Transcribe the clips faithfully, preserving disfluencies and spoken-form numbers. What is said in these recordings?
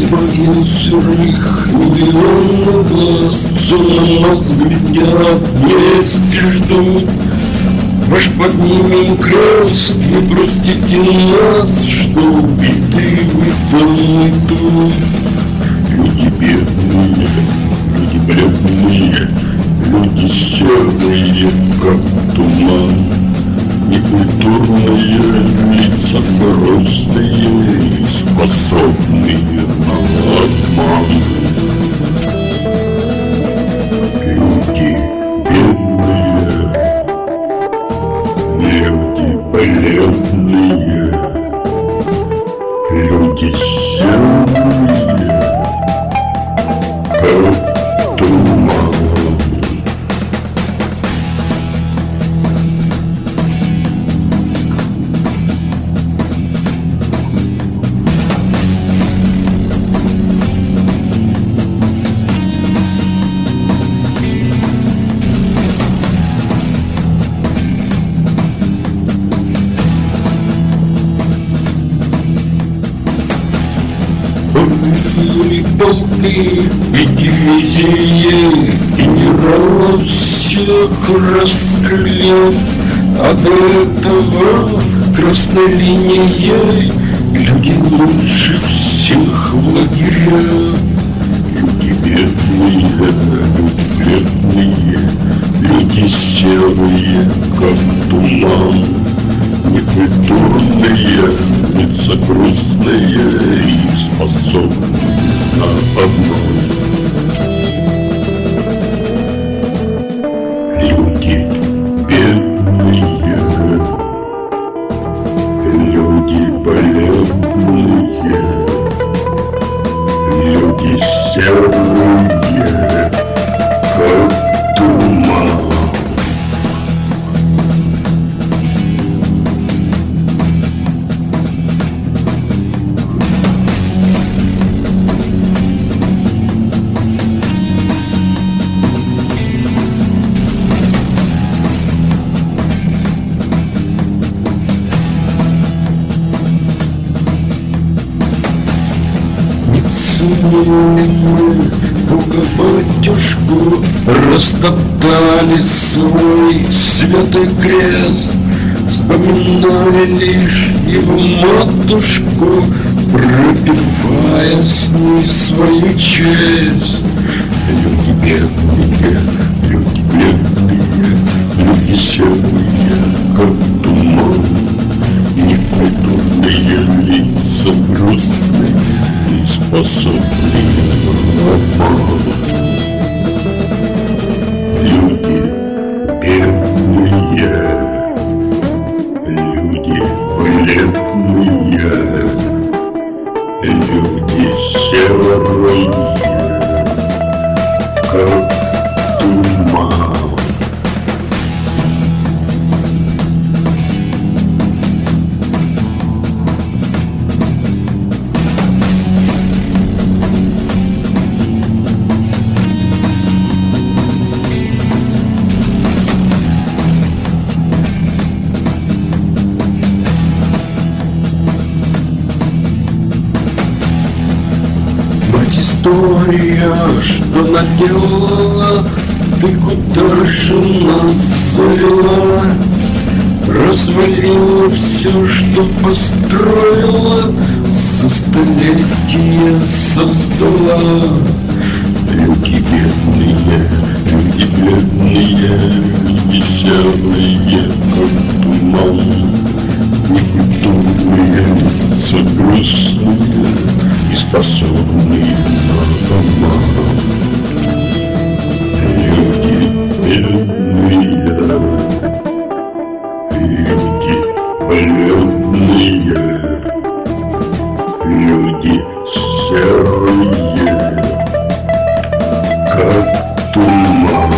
Из могил сырых миллионов глаз все на нас глядят, вместе ждут. Ваш поднимем крест, не простите нас, что убиты вы там и тут. Люди бедные, люди бледные, люди серые, как туман. Некультурные лица грустные и способные на обман. Люди бедные, люди бледные, люди серые, как туман. Были полки и дивизии, генералов всех расстрелял. А до этого красной линией люди лучше всех в лагеря. Люди бедные, люди бледные, люди серые, как туман. Некультурные, лица грустные и способны на обман. Люди бедные, люди бледные, люди серые, как туман. Ценили мы Бога-батюшку, растоптали свой святый крест, вспоминали лишь его матушку, пропивая с ней свою честь. Люди бедные, люди бледные, люди серые, как туман. Некультурные лица грустные и способные на обман. Люди бедные, люди бледные, люди серые, как туман. История, что наделала, ты куда же нас завела? Развалила все, что построила, за столетия создала. Люди бедные, люди бледные, люди серые, как туман. Некультурные лица грустные и способные на обман. Люди бедные, люди бледные, люди серые, как туман.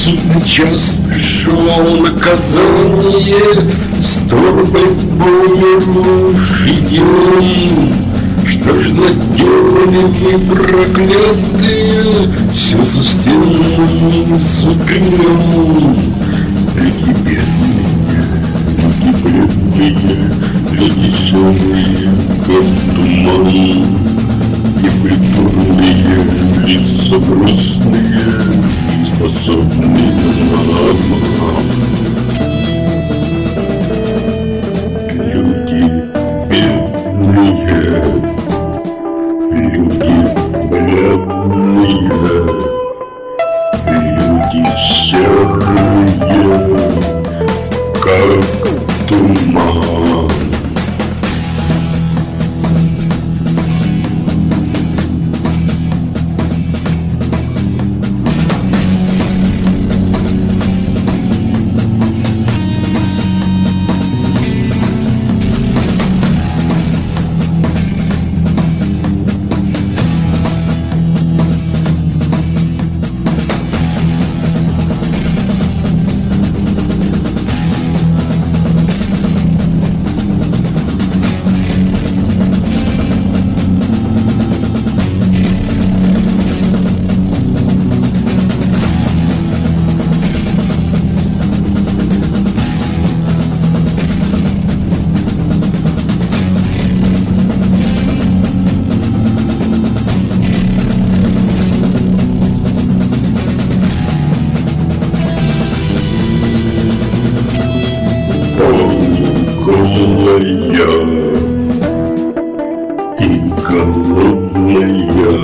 Судный час пришел, наказание, с торбой помер идем. Что ж наделали вы, проклятые, все за стенами закрем. Люди бедные, люди бледные, люди серые, как туман, непритворные лица грустные, способные на обман. Люди бедные, люди бледные, люди серые, как туман. Голая и голодная,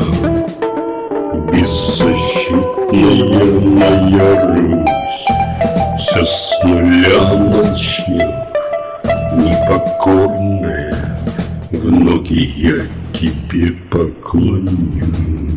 беззащитная моя Русь, вся с нуля начнет, непокорная, в ноги я тебе поклонюсь.